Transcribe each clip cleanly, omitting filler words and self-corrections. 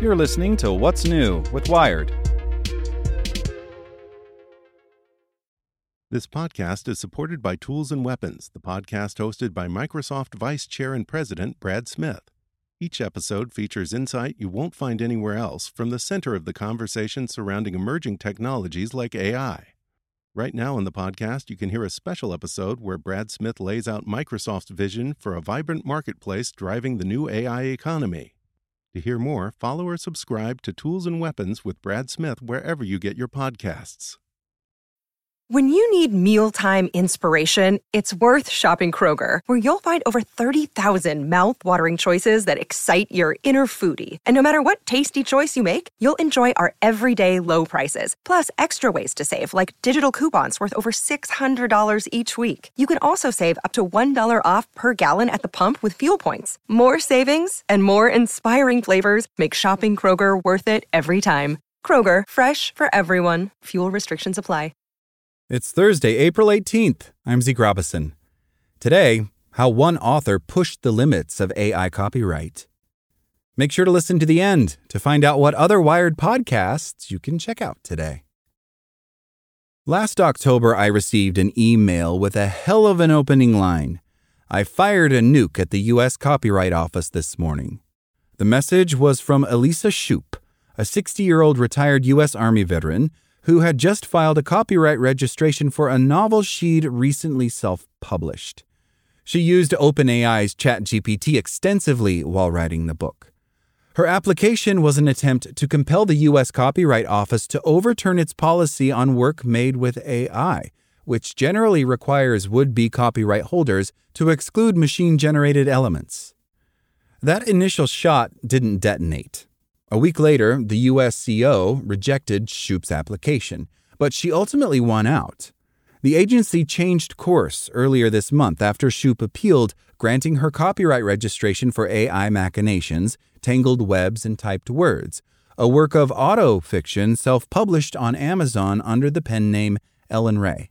You're listening to What's New with Wired. This podcast is supported by Tools and Weapons, the podcast hosted by Microsoft Vice Chair and President Brad Smith. Each episode features insight you won't find anywhere else from the center of the conversation surrounding emerging technologies like AI. Right now in the podcast, you can hear a special episode where Brad Smith lays out Microsoft's vision for a vibrant marketplace driving the new AI economy. To hear more, follow or subscribe to Tools and Weapons with Brad Smith wherever you get your podcasts. When you need mealtime inspiration, it's worth shopping Kroger, where you'll find over 30,000 mouth-watering choices that excite your inner foodie. And no matter what tasty choice you make, you'll enjoy our everyday low prices, plus extra ways to save, like digital coupons worth over $600 each week. You can also save up to $1 off per gallon at the pump with fuel points. More savings and more inspiring flavors make shopping Kroger worth it every time. Kroger, fresh for everyone. Fuel restrictions apply. It's Thursday, April 18th. I'm Zeke Robison. Today, how one author pushed the limits of AI copyright. Make sure to listen to the end to find out what other Wired podcasts you can check out today. Last October, I received an email with a hell of an opening line. I fired a nuke at the U.S. Copyright Office this morning. The message was from Elisa Shoup, a 60-year-old retired U.S. Army veteran who had just filed a copyright registration for a novel she'd recently self-published. She used OpenAI's ChatGPT extensively while writing the book. Her application was an attempt to compel the U.S. Copyright Office to overturn its policy on work made with AI, which generally requires would-be copyright holders to exclude machine-generated elements. That initial shot didn't detonate. A week later, the USCO rejected Shoup's application, but she ultimately won out. The agency changed course earlier this month after Shoup appealed, granting her copyright registration for AI Machinations, Tangled Webs and Typed Words, a work of auto-fiction self-published on Amazon under the pen name Ellen Ray.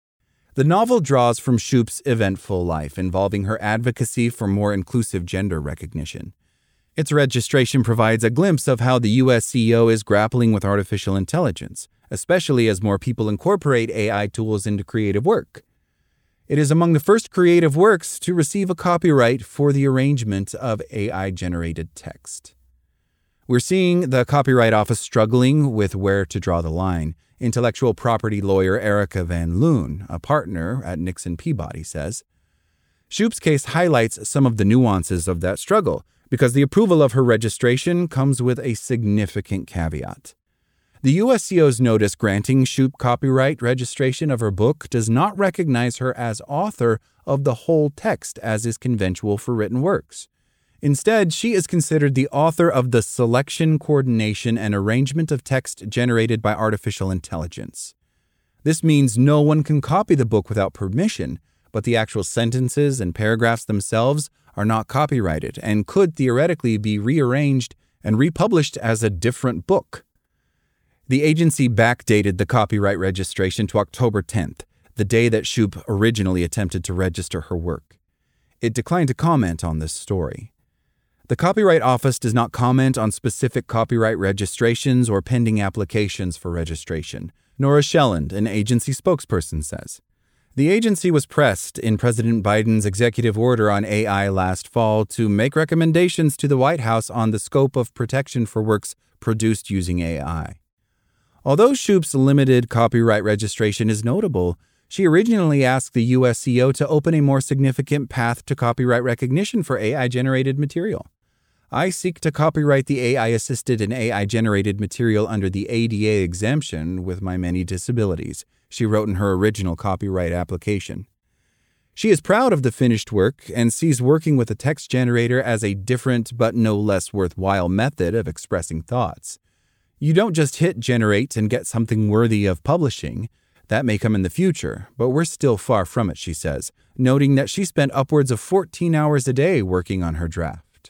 The novel draws from Shoup's eventful life, involving her advocacy for more inclusive gender recognition. Its registration provides a glimpse of how the USCO is grappling with artificial intelligence, especially as more people incorporate AI tools into creative work. It is among the first creative works to receive a copyright for the arrangement of AI-generated text. We're seeing the Copyright Office struggling with where to draw the line. Intellectual property lawyer Erica Van Loon, a partner at Nixon Peabody, says. Shoup's case highlights some of the nuances of that struggle, because the approval of her registration comes with a significant caveat. The USCO's notice granting Shoup copyright registration of her book does not recognize her as author of the whole text, as is conventional for written works. Instead, she is considered the author of the selection, coordination, and arrangement of text generated by artificial intelligence. This means no one can copy the book without permission, but the actual sentences and paragraphs themselves are not copyrighted and could theoretically be rearranged and republished as a different book. The agency backdated the copyright registration to October 10th, the day that Shoup originally attempted to register her work. It declined to comment on this story. The Copyright Office does not comment on specific copyright registrations or pending applications for registration, Nora Shelland, an agency spokesperson, says. The agency was pressed in President Biden's executive order on AI last fall to make recommendations to the White House on the scope of protection for works produced using AI. Although Shoup's limited copyright registration is notable, she originally asked the USCO to open a more significant path to copyright recognition for AI-generated material. I seek to copyright the AI-assisted and AI-generated material under the ADA exemption with my many disabilities, she wrote in her original copyright application. She is proud of the finished work and sees working with a text generator as a different but no less worthwhile method of expressing thoughts. You don't just hit generate and get something worthy of publishing. That may come in the future, but we're still far from it, she says, noting that she spent upwards of 14 hours a day working on her draft.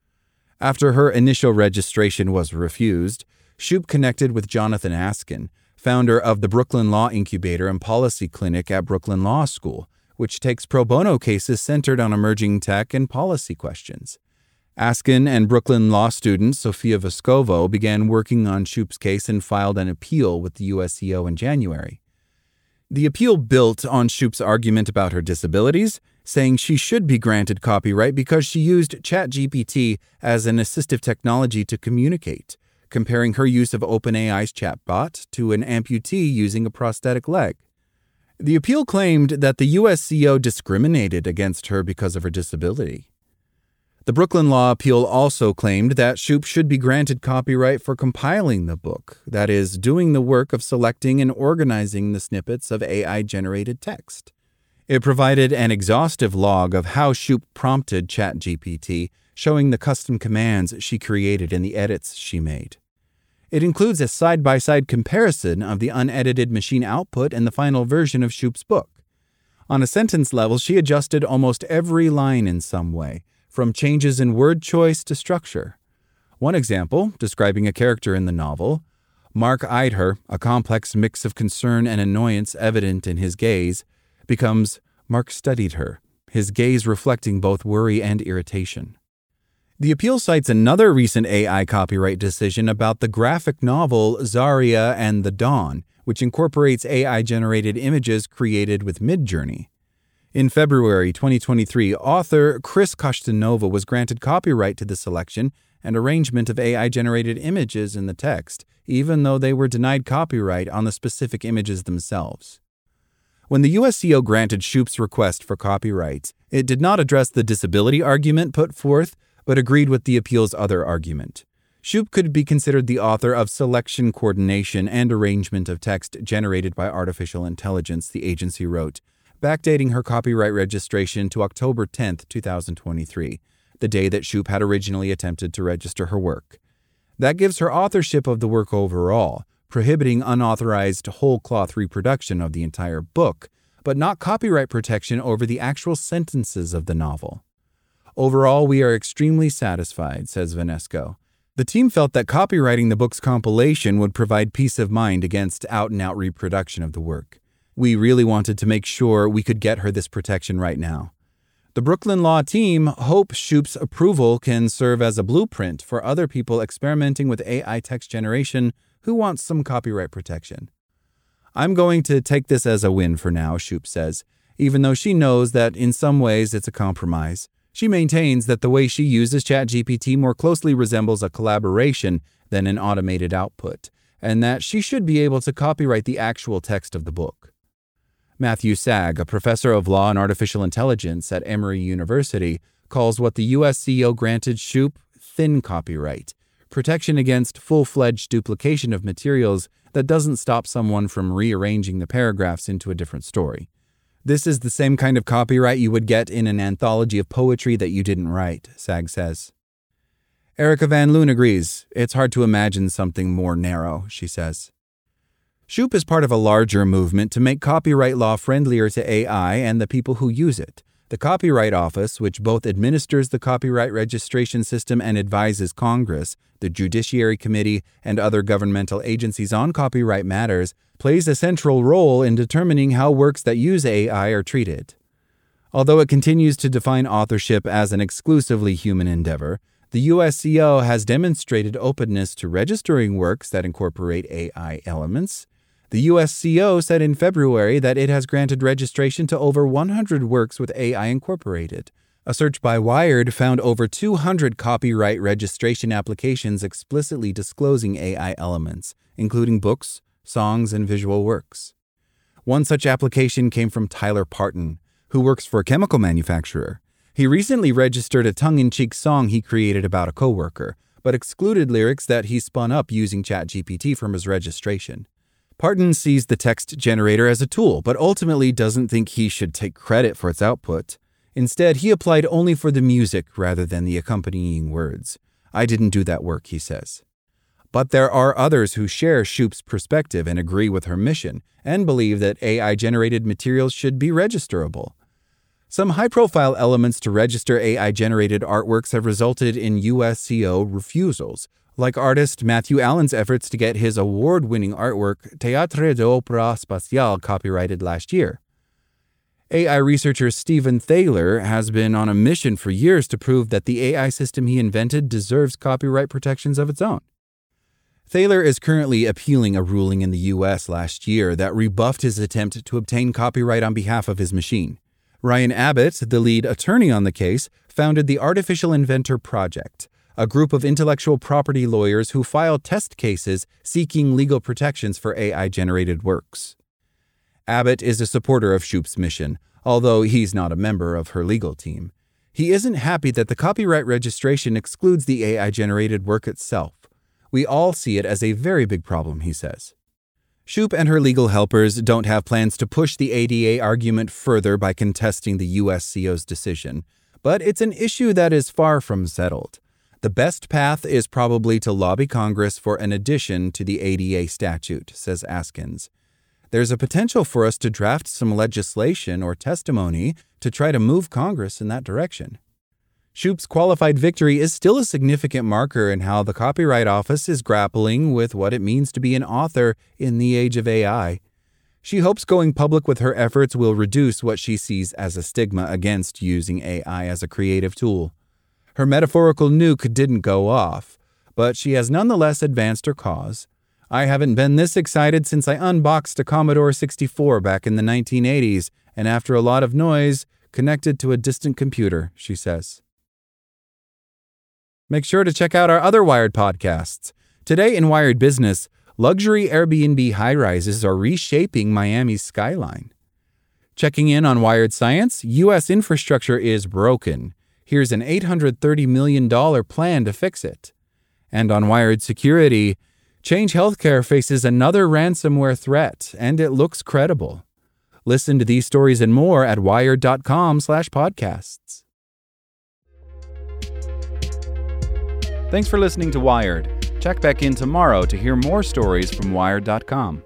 After her initial registration was refused, Shoup connected with Jonathan Askin, founder of the Brooklyn Law Incubator and Policy Clinic at Brooklyn Law School, which takes pro bono cases centered on emerging tech and policy questions. Askin and Brooklyn law student Sofia Vescovo began working on Shoup's case and filed an appeal with the USCO in January. The appeal built on Shoup's argument about her disabilities, saying she should be granted copyright because she used ChatGPT as an assistive technology to communicate, comparing her use of OpenAI's chatbot to an amputee using a prosthetic leg. The appeal claimed that the USCO discriminated against her because of her disability. The Brooklyn Law Appeal also claimed that Shoup should be granted copyright for compiling the book, that is, doing the work of selecting and organizing the snippets of AI-generated text. It provided an exhaustive log of how Shoup prompted ChatGPT, showing the custom commands she created and the edits she made. It includes a side-by-side comparison of the unedited machine output and the final version of Shoup's book. On a sentence level, she adjusted almost every line in some way, from changes in word choice to structure. One example, describing a character in the novel, Mark eyed her, a complex mix of concern and annoyance evident in his gaze, becomes Mark studied her, his gaze reflecting both worry and irritation. The appeal cites another recent AI copyright decision about the graphic novel Zarya and the Dawn, which incorporates AI-generated images created with Midjourney. In February 2023, author Chris Kostanova was granted copyright to the selection and arrangement of AI-generated images in the text, even though they were denied copyright on the specific images themselves. When the USCO granted Shoup's request for copyright, it did not address the disability argument put forth, but agreed with the appeal's other argument. Shoup could be considered the author of selection, coordination, and arrangement of text generated by artificial intelligence, the agency wrote, backdating her copyright registration to October 10, 2023, the day that Shoup had originally attempted to register her work. That gives her authorship of the work overall, prohibiting unauthorized whole-cloth reproduction of the entire book, but not copyright protection over the actual sentences of the novel. Overall, we are extremely satisfied, says Vanesco. The team felt that copyrighting the book's compilation would provide peace of mind against out-and-out reproduction of the work. We really wanted to make sure we could get her this protection right now. The Brooklyn Law team hopes Shoup's approval can serve as a blueprint for other people experimenting with AI text generation who want some copyright protection. I'm going to take this as a win for now, Shoup says, even though she knows that in some ways it's a compromise. She maintains that the way she uses ChatGPT more closely resembles a collaboration than an automated output, and that she should be able to copyright the actual text of the book. Matthew Sag, a professor of law and artificial intelligence at Emory University, calls what the USCO granted Shoup thin copyright, protection against full-fledged duplication of materials that doesn't stop someone from rearranging the paragraphs into a different story. This is the same kind of copyright you would get in an anthology of poetry that you didn't write, Sag says. Erica Van Loon agrees. It's hard to imagine something more narrow, she says. Shoup is part of a larger movement to make copyright law friendlier to AI and the people who use it. The Copyright Office, which both administers the copyright registration system and advises Congress, the Judiciary Committee, and other governmental agencies on copyright matters, plays a central role in determining how works that use AI are treated. Although it continues to define authorship as an exclusively human endeavor, the USCO has demonstrated openness to registering works that incorporate AI elements. The USCO said in February that it has granted registration to over 100 works with AI incorporated. A search by Wired found over 200 copyright registration applications explicitly disclosing AI elements, including books, songs, and visual works. One such application came from Tyler Parton, who works for a chemical manufacturer. He recently registered a tongue-in-cheek song he created about a coworker, but excluded lyrics that he spun up using ChatGPT from his registration. Parton sees the text generator as a tool, but ultimately doesn't think he should take credit for its output. Instead, he applied only for the music rather than the accompanying words. I didn't do that work, he says. But there are others who share Shoup's perspective and agree with her mission, and believe that AI-generated materials should be registerable. Some high-profile elements to register AI-generated artworks have resulted in USCO refusals, like artist Matthew Allen's efforts to get his award-winning artwork Théâtre d'Opéra Spatial copyrighted last year. AI researcher Stephen Thaler has been on a mission for years to prove that the AI system he invented deserves copyright protections of its own. Thaler is currently appealing a ruling in the U.S. last year that rebuffed his attempt to obtain copyright on behalf of his machine. Ryan Abbott, the lead attorney on the case, founded the Artificial Inventor Project, a group of intellectual property lawyers who file test cases seeking legal protections for AI-generated works. Abbott is a supporter of Shoup's mission, although he's not a member of her legal team. He isn't happy that the copyright registration excludes the AI-generated work itself. We all see it as a very big problem, he says. Shoup and her legal helpers don't have plans to push the ADA argument further by contesting the USCO's decision, but it's an issue that is far from settled. The best path is probably to lobby Congress for an addition to the ADA statute, says Askins. There's a potential for us to draft some legislation or testimony to try to move Congress in that direction. Shoup's qualified victory is still a significant marker in how the Copyright Office is grappling with what it means to be an author in the age of AI. She hopes going public with her efforts will reduce what she sees as a stigma against using AI as a creative tool. Her metaphorical nuke didn't go off, but she has nonetheless advanced her cause. I haven't been this excited since I unboxed a Commodore 64 back in the 1980s, and after a lot of noise, connected to a distant computer, she says. Make sure to check out our other Wired podcasts. Today in Wired Business, luxury Airbnb high-rises are reshaping Miami's skyline. Checking in on Wired Science, U.S. infrastructure is broken. Here's an $830 million plan to fix it. And on Wired Security, Change Healthcare faces another ransomware threat, and it looks credible. Listen to these stories and more at wired.com/podcasts. Thanks for listening to Wired. Check back in tomorrow to hear more stories from Wired.com.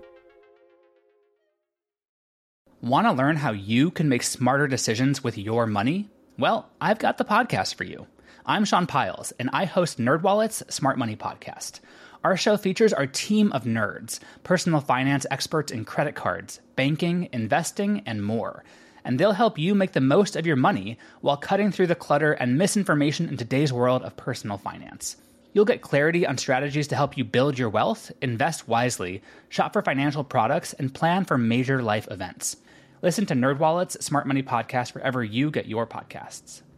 Want to learn how you can make smarter decisions with your money? Well, I've got the podcast for you. I'm Sean Piles, and I host NerdWallet's Smart Money Podcast. Our show features our team of nerds, personal finance experts in credit cards, banking, investing, and more. And they'll help you make the most of your money while cutting through the clutter and misinformation in today's world of personal finance. You'll get clarity on strategies to help you build your wealth, invest wisely, shop for financial products, and plan for major life events. Listen to NerdWallet's Smart Money Podcast wherever you get your podcasts.